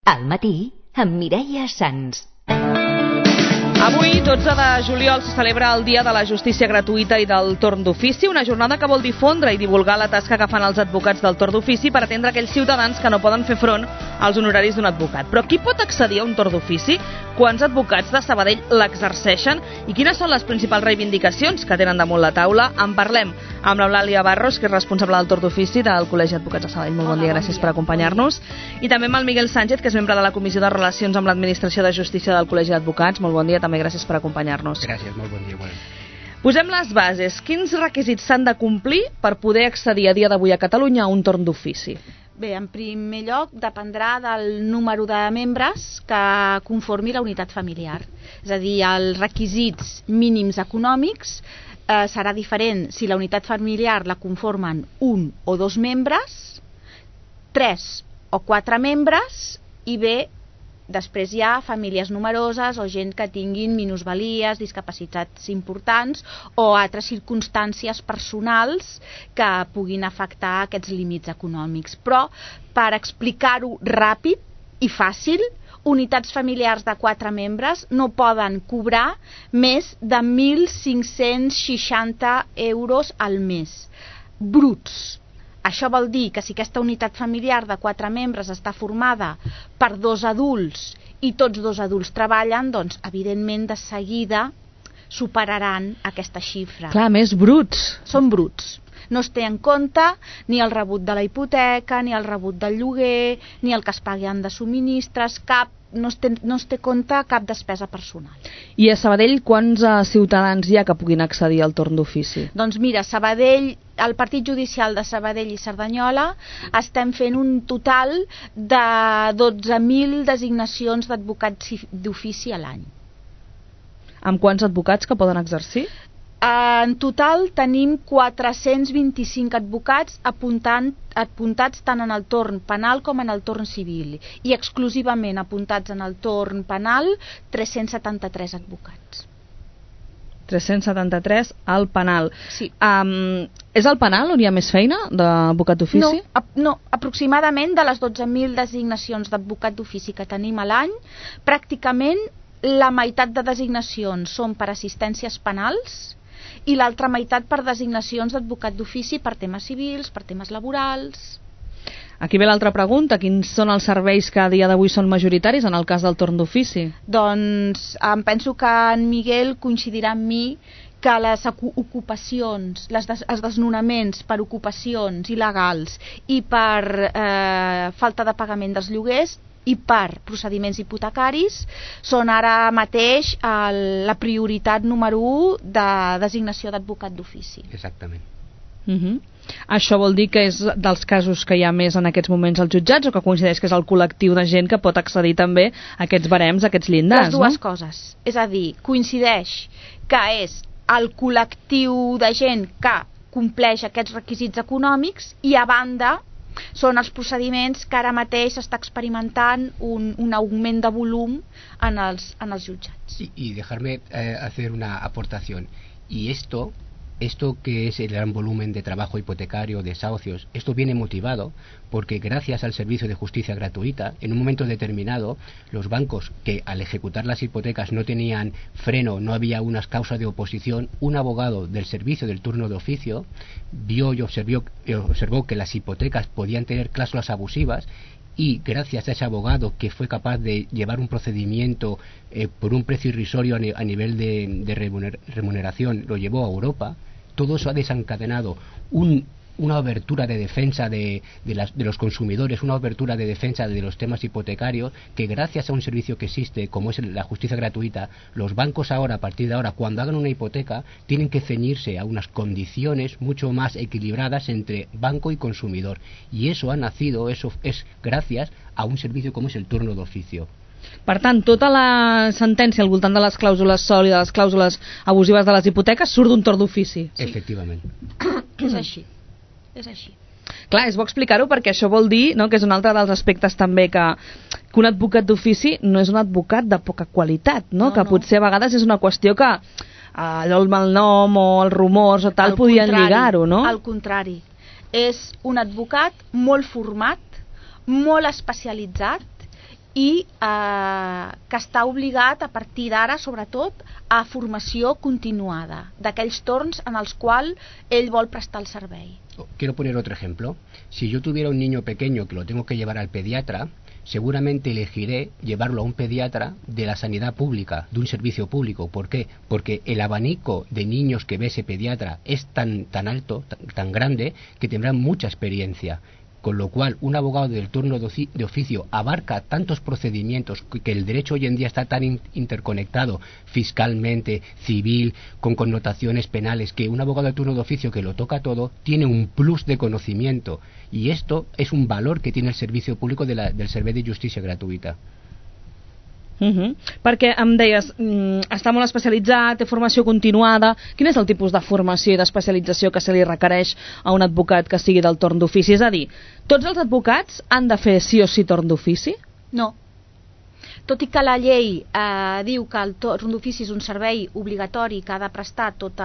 Al matí, amb Mireia Sans. Avui, 12 de juliol, se celebra el Dia de la Justícia Gratuïta i del Torn d'Ofici, una jornada que vol difondre i divulgar la tasca que fan els advocats del torn d'ofici per atendre aquells ciutadans que no poden fer front als honoraris d'un advocat. Però qui pot accedir a un torn d'ofici? Quants advocats de Sabadell l'exerceixen? I quines són les principals reivindicacions que tenen damunt la taula? En parlem amb l'Eulàlia Barros, que és responsable del torn d'ofici del Col·legi d'Advocats de Sabadell. Molt bon dia, gràcies per acompanyar-nos. I també amb el Miguel Sánchez, que és membre de la Comissió de Relacions amb l'Administració de Justícia del Col·legi d'Advocats. Molt bon dia, també gràcies per acompanyar-nos. Gràcies, molt bon dia. Posem les bases. Quins requisits s'han de complir per poder accedir a dia d'avui a Catalunya a un torn d'ofici? Bé, en primer lloc, dependrà del número de membres que conformi la unitat familiar. És a dir, els requisits mínims econòmics serà diferent si la unitat familiar la conformen un o dos membres, 3 o 4 membres, i bé, després hi ha famílies numeroses o gent que tinguin minusvalies, discapacitats importants o altres circumstàncies personals que puguin afectar aquests límits econòmics. Però, per explicar-ho ràpid i fàcil, unitats familiars de 4 membres no poden cobrar més de 1.560 euros al mes, bruts. Això vol dir que si aquesta unitat familiar de 4 membres està formada per 2 adults i tots 2 adults treballen, doncs evidentment de seguida superaran aquesta xifra. Clar, més bruts. Són bruts. No es té en compte ni el rebut de la hipoteca, ni el rebut del lloguer, ni el que es paguen de subministres, no es té en compte cap despesa personal. I a Sabadell quants ciutadans hi ha que puguin accedir al torn d'ofici? Doncs mira, Sabadell, el Partit Judicial de Sabadell i Cerdanyola estem fent un total de 12.000 designacions d'advocats d'ofici a l'any. Amb quants advocats que poden exercir? En total tenim 425 advocats apuntats tant en el torn penal com en el torn civil, i exclusivament apuntats en el torn penal 373 advocats. 373 al penal. Sí. És al penal on hi ha més feina d'advocat d'ofici? No, aproximadament de les 12.000 designacions d'advocat d'ofici que tenim a l'any, pràcticament la meitat de designacions són per assistències penals i l'altra meitat per designacions d'advocat d'ofici per temes civils, per temes laborals. Aquí ve l'altra pregunta. Quins són els serveis que a dia d'avui són majoritaris en el cas del torn d'ofici? Doncs em penso que en Miguel coincidirà amb mi que les ocupacions, els desnonaments per ocupacions il·legals i per falta de pagament dels lloguers i per procediments hipotecaris són ara mateix la prioritat número 1 de designació d'advocat d'ofici. Exactament. Això vol dir que és dels casos que hi ha més en aquests moments als jutjats, o que coincideix que és el col·lectiu de gent que pot accedir també a aquests barems, a aquests llindars? Les dues coses. És a dir, coincideix que és el col·lectiu de gent que compleix aquests requisits econòmics i, a banda, són els procediments que ara mateix s'està experimentant un augment de volum en els jutjats. Y dejarme hacer una aportación. Y esto que es el gran volumen de trabajo hipotecario, desahucios, esto viene motivado porque gracias al servicio de justicia gratuita, en un momento determinado, los bancos que al ejecutar las hipotecas no tenían freno, no había unas causas de oposición, un abogado del servicio del turno de oficio vio y observó que las hipotecas podían tener cláusulas abusivas, y gracias a ese abogado que fue capaz de llevar un procedimiento por un precio irrisorio a nivel de remuneración, lo llevó a Europa. Todo eso ha desencadenado una abertura de defensa de los consumidores, una abertura de defensa de los temas hipotecarios, que gracias a un servicio que existe como es la justicia gratuita, los bancos ahora, a partir de ahora, cuando hagan una hipoteca, tienen que ceñirse a unas condiciones mucho más equilibradas entre banco y consumidor, y eso ha nacido, eso es gracias a un servicio como es el turno d'oficio. Per tant, tota la sentència al voltant de les clàusules sòlides, les clàusules abusives de les hipoteques, surt d'un torn d'ofici. Sí. Efectivament. És així. És així. Clar, és bo explicar-ho perquè això vol dir, no, que és un altre dels aspectes també que un advocat d'ofici no és un advocat de poca qualitat, no? Que potser a vegades és una qüestió que allò el malnom o els rumors o tal podien lligar-ho, no? Al contrari, és un advocat molt format, molt especialitzat i que està obligat a partir d'ara, sobretot, a formació continuada d'aquells torns en els quals ell vol prestar el servei. Quiero poner otro ejemplo. Si yo tuviera un niño pequeño que lo tengo que llevar al pediatra, seguramente elegiré llevarlo a un pediatra de la sanidad pública, de un servicio público. ¿Por qué? Porque el abanico de niños que ve ese pediatra es tan alto, tan grande, que tendrán mucha experiencia. Con lo cual, un abogado del turno de oficio abarca tantos procedimientos que el derecho hoy en día está tan interconectado fiscalmente, civil, con connotaciones penales, que un abogado del turno de oficio que lo toca todo tiene un plus de conocimiento. Y esto es un valor que tiene el servicio público del Servei de Justícia Gratuïta. Perquè em deies, està molt especialitzat, té formació continuada. Quin és el tipus de formació i d'especialització que se li requereix a un advocat que sigui del torn d'ofici? És a dir, tots els advocats han de fer sí o sí torn d'ofici? No. Tot i que la llei diu que el torn d'ofici és un servei obligatori que ha de prestar tots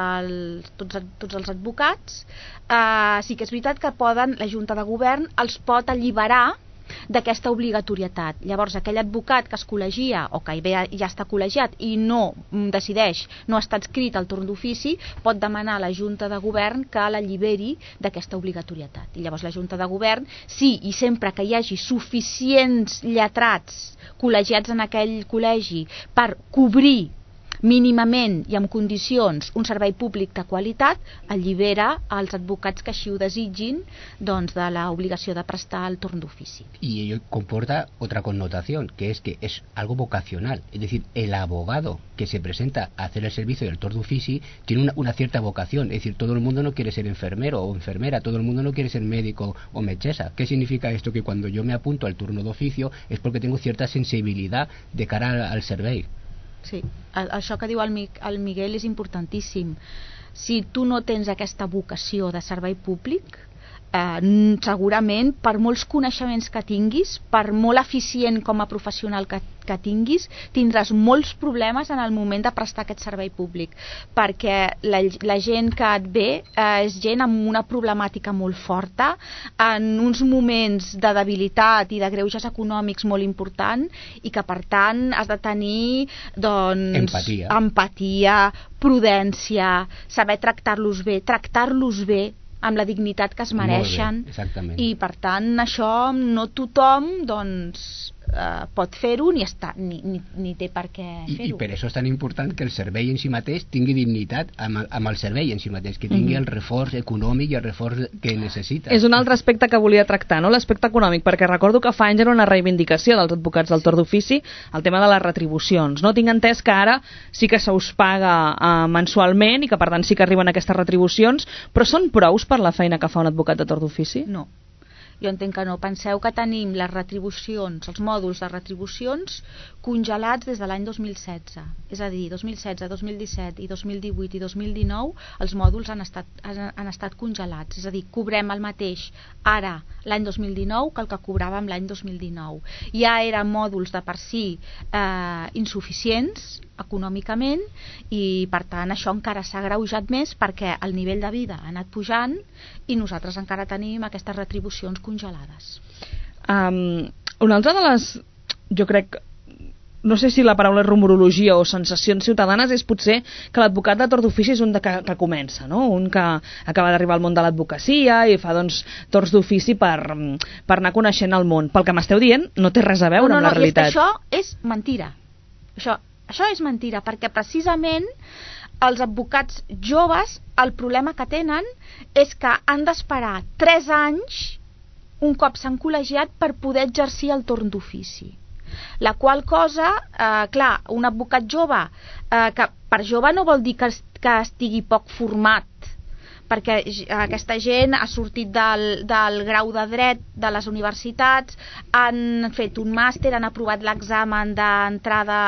els advocats, sí que és veritat que la Junta de Govern els pot alliberar d'aquesta obligatorietat. Llavors, aquell advocat que es col·legia o que ja està col·legiat i no decideix, no està adscrit al torn d'ofici, pot demanar a la Junta de Govern que l'alliberi d'aquesta obligatorietat. I llavors la Junta de Govern, sí, i sempre que hi hagi suficients lletrats col·legiats en aquell col·legi per cobrir mínimament i amb condicions un servei públic de qualitat, allibera als advocats que així ho desitgin, doncs, de l'obligació de prestar el torn d'ofici. Y ello comporta otra connotación, que es algo vocacional. Es decir, el abogado que se presenta a hacer el servicio del torn d'ofici tiene una cierta vocación. Es decir, todo el mundo no quiere ser enfermero o enfermera, todo el mundo no quiere ser médico o metgessa. ¿Qué significa esto? Que cuando yo me apunto al turno d'oficio es porque tengo cierta sensibilidad de cara al servei. Sí, això que diu el Miguel és importantíssim. Si tu no tens aquesta vocació de servei públic, segurament, per molts coneixements que tinguis, per molt eficient com a professional que tinguis, tindràs molts problemes en el moment de prestar aquest servei públic, perquè la gent que et ve és gent amb una problemàtica molt forta, en uns moments de debilitat i de greuges econòmics molt important, i que per tant has de tenir empatia, prudència, saber tractar-los bé, amb la dignitat que es mereixen, i per tant això no tothom pot fer-ho ni té per què fer-ho. I per això és tan important que el servei en si mateix tingui dignitat amb el servei en si mateix, que tingui el reforç econòmic i el reforç que necessita. És un altre aspecte que volia tractar, no? L'aspecte econòmic, perquè recordo que fa anys era una reivindicació dels advocats del torn d'ofici el tema de les retribucions. No tinc entès que ara sí que se us paga mensualment i que per tant sí que arriben aquestes retribucions, però són prous per la feina que fa un advocat de torn d'ofici? No. Jo entenc que no. Penseu que tenim les retribucions, els mòduls de retribucions congelats des de l'any 2016. És a dir, 2016, 2017 i 2018 i 2019 els mòduls han estat congelats. És a dir, cobrem el mateix ara l'any 2019 que el que cobràvem l'any 2019. Ja eren mòduls de per si insuficients econòmicament, i per tant això encara s'ha agreujat més perquè el nivell de vida ha anat pujant i nosaltres encara tenim aquestes retribucions congelades. Una altra de les, jo crec, no sé si la paraula és rumorologia o sensacions ciutadanes, és potser que l'advocat de torn d'ofici és un que comença, no? Un que acaba d'arribar al món de l'advocacia i fa torns d'ofici per anar coneixent el món. Pel que m'esteu dient, no té res a veure amb la realitat. No, això és mentira. Això és mentira, perquè precisament els advocats joves, el problema que tenen és que han d'esperar 3 anys un cop s'han col·legiat per poder exercir el torn d'ofici. La qual cosa, clar, un advocat jove, que per jove no vol dir que estigui poc format, perquè aquesta gent ha sortit del grau de dret de les universitats, han fet un màster, han aprovat l'examen d'entrada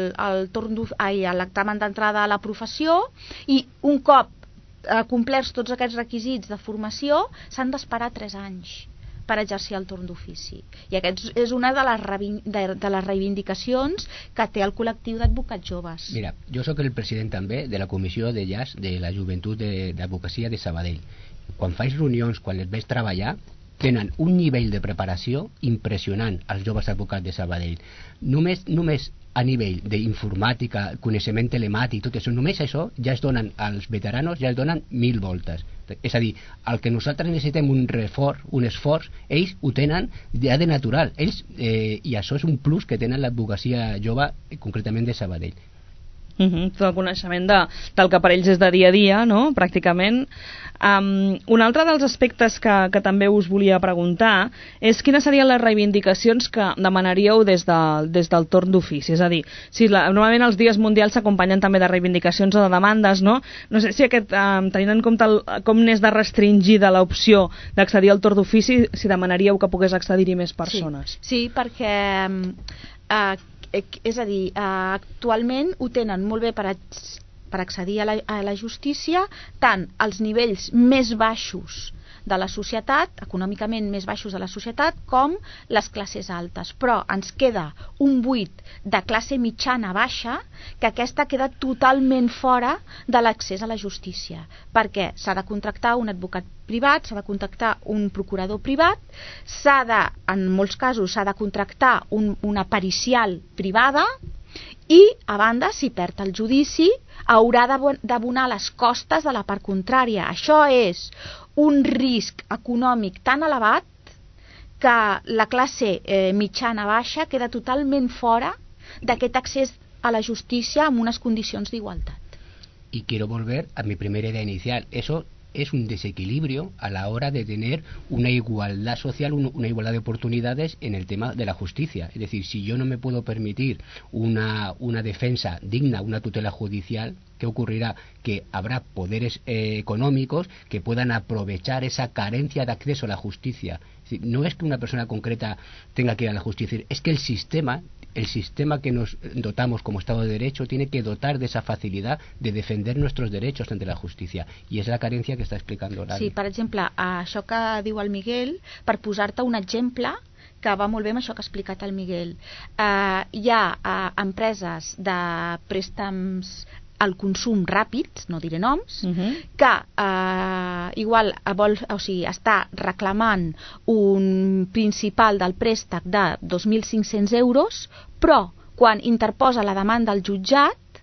l'examen d'entrada a la professió, i un cop complerts tots aquests requisits de formació s'han d'esperar 3 anys per exercir el torn d'ofici. I aquest és una de les reivindicacions que té el col·lectiu d'advocats joves. Mira, jo sóc el president també de la comissió de JAS de la Joventut d'Advocacia de Sabadell. Quan faig reunions, quan les veig treballar, tenen un nivell de preparació impressionant, els joves advocats de Sabadell. Només a nivell d'informàtica, coneixement telemàtic, tot això, només això ja es donen, als veteranos ja es donen 1000 voltes. És a dir, el que nosaltres necessitem un esforç, ells ho tenen ja de natural. Ells, i això és un plus que tenen l'advocacia jove, concretament de Sabadell. Tot el coneixement del que per ells és de dia a dia, no? Pràcticament. Un altre dels aspectes que també us volia preguntar és quines serien les reivindicacions que demanaríeu des del torn d'ofici. És a dir, normalment els dies mundials s'acompanyen també de reivindicacions o de demandes, no? No sé si tenint en compte com n'és de restringida l'opció d'accedir al torn d'ofici, si demanaríeu que pogués accedir-hi més persones. Sí, perquè és a dir, actualment ho tenen molt bé per accedir a la justícia tant als nivells més baixos de la societat, econòmicament més baixos de la societat, com les classes altes. Però ens queda un buit de classe mitjana baixa, que aquesta queda totalment fora de l'accés a la justícia, perquè s'ha de contractar un advocat privat, s'ha de contractar un procurador privat, en molts casos s'ha de contractar una pericial privada, i, a banda, si perd el judici, haurà d'abonar les costes de la part contrària. Això és un risc econòmic tan elevat que la classe mitjana baixa queda totalment fora d'aquest accés a la justícia amb unes condicions d'igualtat. Y quiero volver a mi primera idea inicial. Eso es un desequilibrio a la hora de tener una igualdad social, una igualdad de oportunidades en el tema de la justicia. Es decir, si yo no me puedo permitir una defensa digna, una tutela judicial, ¿qué ocurrirá? Que habrá poderes económicos que puedan aprovechar esa carencia de acceso a la justicia. Es decir, no es que una persona concreta tenga que ir a la justicia, es que el sistema que nos dotamos como Estado de Derecho tiene que dotar de esa facilidad de defender nuestros derechos ante la justicia, y es la carencia que està explicant l'Horari. Sí, per exemple, això que diu el Miguel, per posar-te un exemple que va molt bé amb això que ha explicat el Miguel, hi ha empreses de préstecs al consum ràpids, no diré noms, que igual està reclamant un principal del préstec de 2.500 euros, però quan interposa la demanda al jutjat,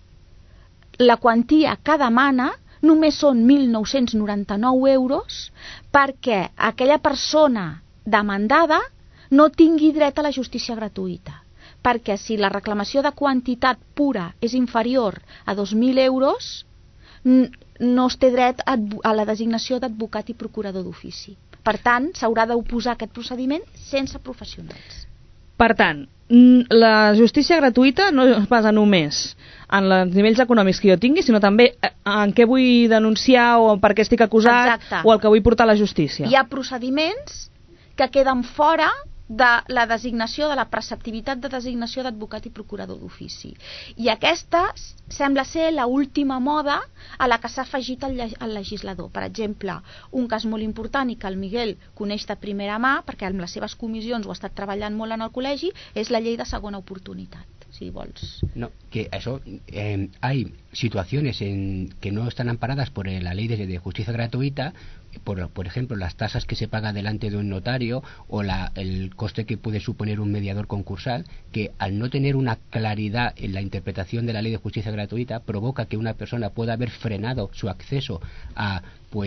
la quantia que demana només són 1.999 euros perquè aquella persona demandada no tingui dret a la justícia gratuïta. Perquè si la reclamació de quantitat pura és inferior a 2.000 euros, no es té dret a la designació d'advocat i procurador d'ofici. Per tant, s'haurà d'oposar aquest procediment sense professionals. Per tant, la justícia gratuïta no es basa només en els nivells econòmics que jo tingui, sinó també en què vull denunciar o per què estic acusat. Exacte. O el que vull portar a la justícia. Hi ha procediments que queden fora de la designació, de la preceptivitat de designació d'advocat i procurador d'ofici. I aquesta sembla ser l'última moda a la que s'ha afegit el legislador. Per exemple, un cas molt important i que el Miguel coneix de primera mà, perquè amb les seves comissions ho ha estat treballant molt en el col·legi, és la llei de segona oportunitat. Si vols. No, que eso, hay situaciones que no están amparadas por la ley de justicia gratuita, por ejemplo, las tasas que se paga delante de un notario o el coste que puede suponer un mediador concursal, que al no tener una claridad en la interpretación de la ley de justicia gratuita provoca que una persona pueda haber frenado su acceso a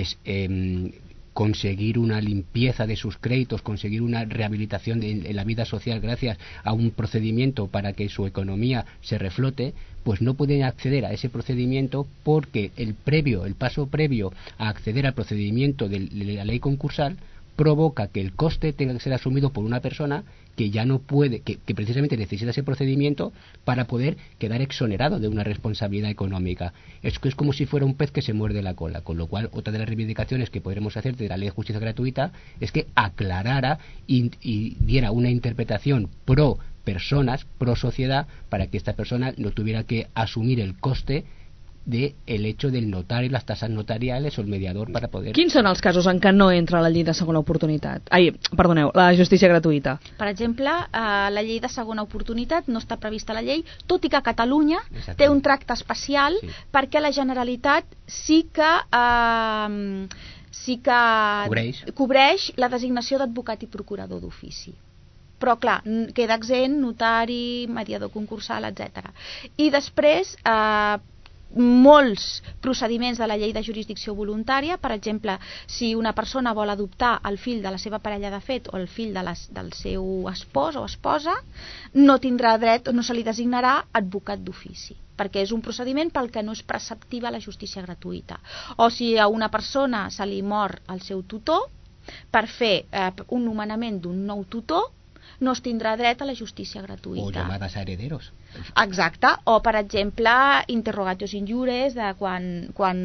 conseguir una limpieza de sus créditos, conseguir una rehabilitación en la vida social gracias a un procedimiento para que su economía se reflote, pues no pueden acceder a ese procedimiento porque el paso previo a acceder al procedimiento de la ley concursal provoca que el coste tenga que ser asumido por una persona que ya no puede, que precisamente necesita ese procedimiento para poder quedar exonerado de una responsabilidad económica. Es como si fuera un pez que se muerde la cola, con lo cual otra de las reivindicaciones que podremos hacer de la ley de justicia gratuita es que aclarara y diera una interpretación pro personas, pro sociedad, para que esta persona no tuviera que asumir el coste del hecho del notario, las tasas notariales o el mediador para poder... Quins són els casos en què no entra la llei de segona oportunitat? La justícia gratuïta. Per exemple, la llei de segona oportunitat no està prevista a la llei, tot i que Catalunya té un tracte especial perquè la Generalitat sí que sí que cobreix la designació d'advocat i procurador d'ofici. Però, clar, queda exempt notari, mediador concursal, etc. I després, molts procediments de la llei de jurisdicció voluntària, per exemple, si una persona vol adoptar el fill de la seva parella de fet o el fill del seu espòs o esposa, no tindrà dret o no se li designarà advocat d'ofici, perquè és un procediment pel que no és preceptiva la justícia gratuïta. O si a una persona se li mor el seu tutor, per fer un nomenament d'un nou tutor, no es tindrà dret a la justícia gratuïta. O llamades a herederos. Exacte, o per exemple interrogatios injures de quan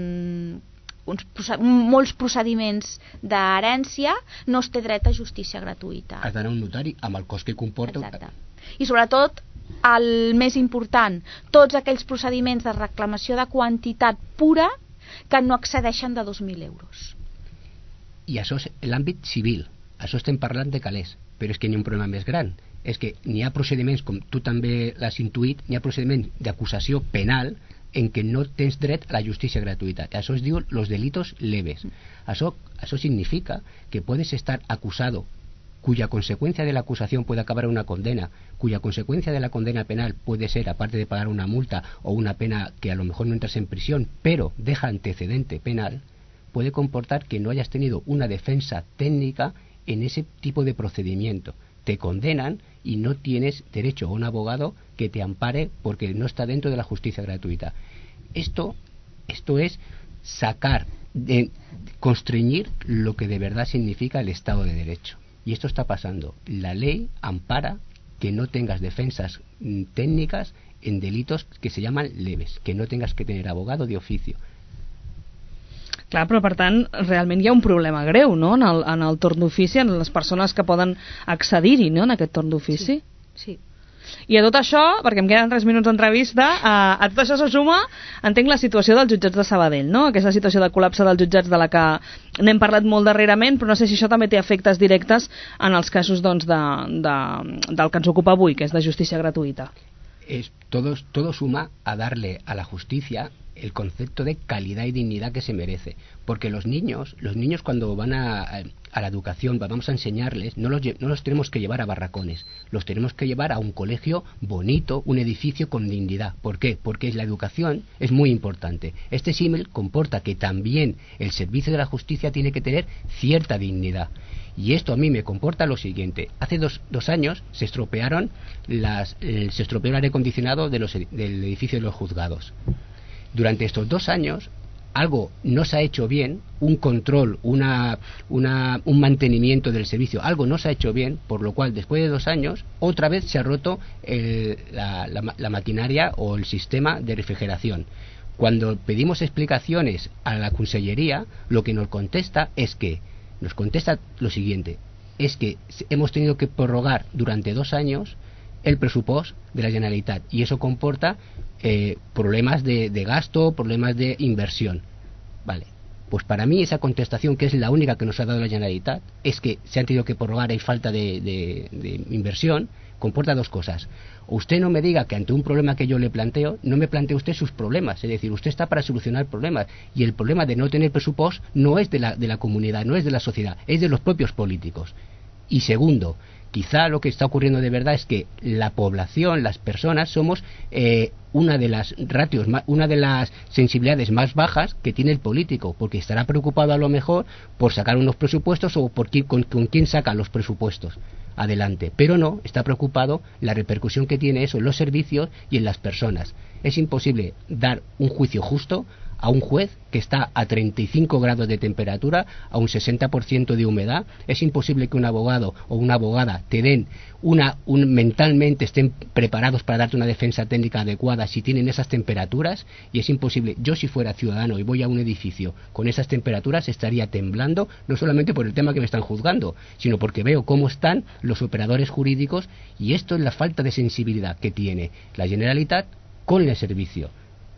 molts procediments d'herència no es té dret a justícia gratuïta. Has d'anar a un notari amb el cost que comporta. Exacte. I sobretot, el més important, tots aquells procediments de reclamació de quantitat pura que no excedeixen de 2.000 euros. I això és l'àmbit civil. Això estem parlant de calés. Però és que n'hi ha un problema més gran. És que n'hi ha procediments, com tu també l'has intuït, n'hi ha procediments d'acusació penal en què no tens dret a la justícia gratuïta. Això es diu los delitos leves. Això significa que puedes estar acusado, cuya consecuencia de la acusación puede acabar en una condena, cuya consecuencia de la condena penal puede ser, aparte de pagar una multa o una pena que a lo mejor no entras en prisión, pero deja antecedente penal, puede comportar que no hayas tenido una defensa técnica en ese tipo de procedimiento. Te condenan y no tienes derecho a un abogado que te ampare porque no está dentro de la justicia gratuita. Esto es constreñir lo que de verdad significa el Estado de Derecho. Y esto está pasando. La ley ampara que no tengas defensas técnicas en delitos que se llaman leves, que no tengas que tener abogado de oficio. Clar, però per tant, realment hi ha un problema greu, no?, en el torn d'ofici, en les persones que poden accedir-hi, no?, en aquest torn d'ofici. Sí. I a tot això, perquè em queden 3 minuts d'entrevista, a tot això se suma, entenc, la situació dels jutjats de Sabadell, no?, aquesta situació de col·lapse dels jutjats de la que n'hem parlat molt darrerament, però no sé si això també té efectes directes en els casos, doncs, del que ens ocupa avui, que és de justícia gratuïta. Todo suma a darle a la justicia el concepto de calidad y dignidad que se merece, porque los niños cuando van a la educación, vamos a enseñarles, no los tenemos que llevar a barracones, los tenemos que llevar a un colegio bonito, un edificio con dignidad. ¿Por qué? Porque la educación es muy importante. Este símil comporta que también el servicio de la justicia tiene que tener cierta dignidad. Y esto a mí me comporta lo siguiente. Hace dos años se estropeó el aire acondicionado del edificio de los juzgados. Durante estos 2 años algo no se ha hecho bien, un control, un mantenimiento del servicio, algo no se ha hecho bien, por lo cual después de 2 años otra vez se ha roto la maquinaria o el sistema de refrigeración. Cuando pedimos explicaciones a la Consellería, lo que nos contesta lo siguiente, es que hemos tenido que prorrogar durante 2 años el presupuesto de la Generalitat, y eso comporta problemas de gasto, problemas de inversión. Vale, pues para mí esa contestación, que es la única que nos ha dado la Generalitat, es que se han tenido que prorrogar, hay falta de inversión, comporta 2 cosas. O usted no me diga que ante un problema que yo le planteo, no me plantee usted sus problemas, es decir, usted está para solucionar problemas, y el problema de no tener presupuesto no es de la comunidad, no es de la sociedad, es de los propios políticos. Y segundo, quizá lo que está ocurriendo de verdad es que la población, las personas, somos una de las ratios, una de las sensibilidades más bajas que tiene el político, porque estará preocupado a lo mejor por sacar unos presupuestos o por con quién saca los presupuestos adelante, pero no está preocupado la repercusión que tiene eso en los servicios y en las personas. Es imposible dar un juicio justo a un juez que está a 35 grados de temperatura, a un 60% de humedad. Es imposible que un abogado o una abogada te den mentalmente estén preparados para darte una defensa técnica adecuada si tienen esas temperaturas, y es imposible. Yo, si fuera ciudadano y voy a un edificio con esas temperaturas, estaría temblando, no solamente por el tema que me están juzgando, sino porque veo cómo están los operadores jurídicos, y esto es la falta de sensibilidad que tiene la Generalitat con el servicio.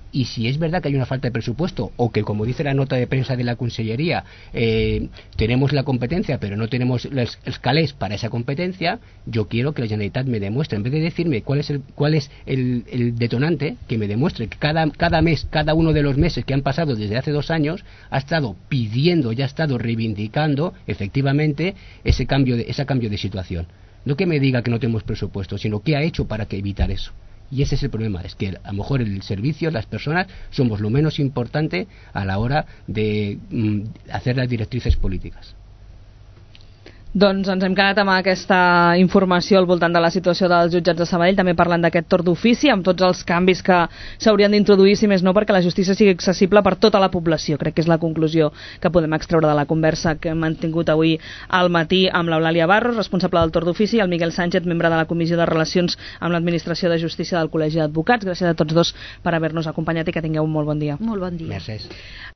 Y si es verdad que hay una falta de presupuesto, o que, como dice la nota de prensa de la Consellería, tenemos la competencia pero no tenemos los calés para esa competencia, yo quiero que la Generalitat me demuestre, en vez de decirme cuál es el detonante, que me demuestre que cada mes, cada uno de los meses que han pasado desde hace 2 años, ha estado pidiendo y ha estado reivindicando efectivamente ese cambio de situación. No que me diga que no tenemos presupuesto, sino qué ha hecho para que evitar eso. Y ese es el problema, es que a lo mejor el servicio, las personas, somos lo menos importante a la hora de hacer las directrices políticas. Doncs ens hem quedat amb aquesta informació al voltant de la situació dels jutjats de Sabadell, també parlant d'aquest torn d'ofici, amb tots els canvis que s'haurien d'introduir, si més no, perquè la justícia sigui accessible per tota la població. Crec que és la conclusió que podem extreure de la conversa que hem mantingut avui al matí amb l'Eulàlia Barros, responsable del torn d'ofici, i el Miguel Sánchez, membre de la Comissió de Relacions amb l'Administració de Justícia del Col·legi d'Advocats. Gràcies a tots dos per haver-nos acompanyat i que tingueu un molt bon dia. Molt bon dia. Gràcies.